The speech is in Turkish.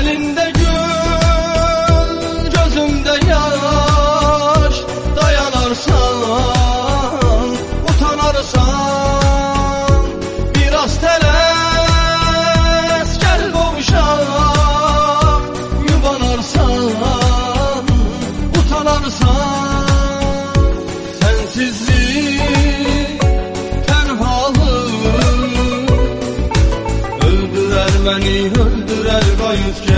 Elinde gül, gözümde yaş, dayanarsan, utanarsan, biraz teles, gel kavuşak, yubanarsan, utanarsan, sensizlik, tenhalık, öldürer beni, öldürer gayet